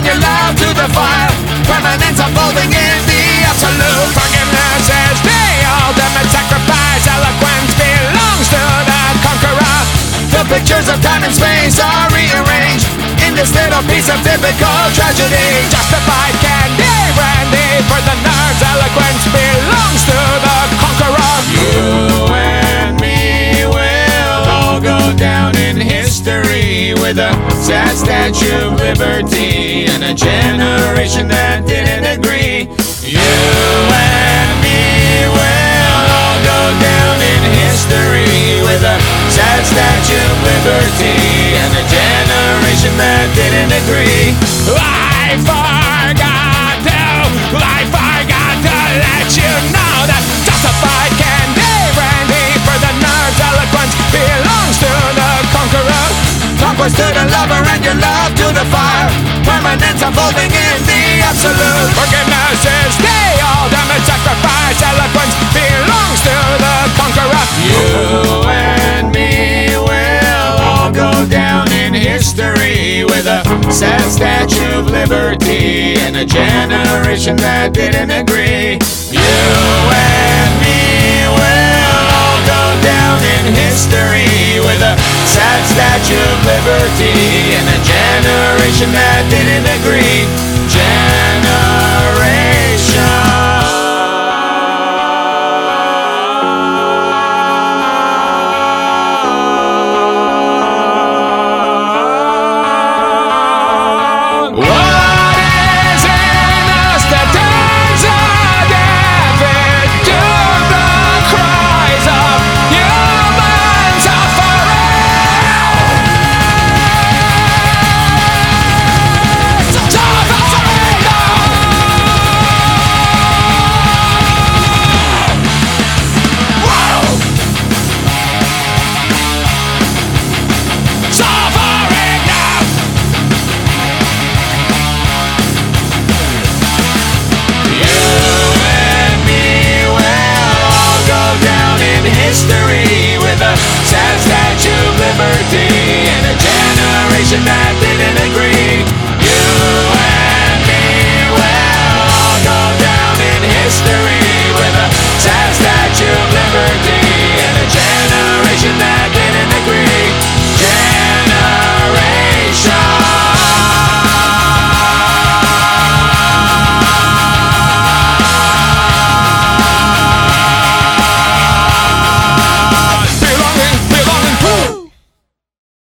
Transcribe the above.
your love to the fire. Permanence unfolding in the absolute. Forgiveness is the ultimate sacrifice. Eloquence belongs to the conqueror. The pictures of time and space are rearranged in this little piece of typical tragedy. Justified candy brandy for the nerds. Eloquence belongs to the conqueror. You and me will all go down in history with a sad Statue of Liberty and a generation that didn't agree. You and me will all go down in history with a sad Statue of Liberty and a generation that didn't agree. I forgot to let you know that justified candy brandy for the nerds. Eloquence belongs to the conqueror. Conquest to the lover and your love to the fire. Permanence unfolding in the absolute. Forgiveness is the ultimate sacrifice. Eloquence belongs to the conqueror. You and me will all go down in history with a sad Statue of Liberty and a generation that didn't agree. You and me will all go down in history with a sad Statue of Liberty and a generation that didn't agree. History with a sad Statue of Liberty and a generation that didn't agree.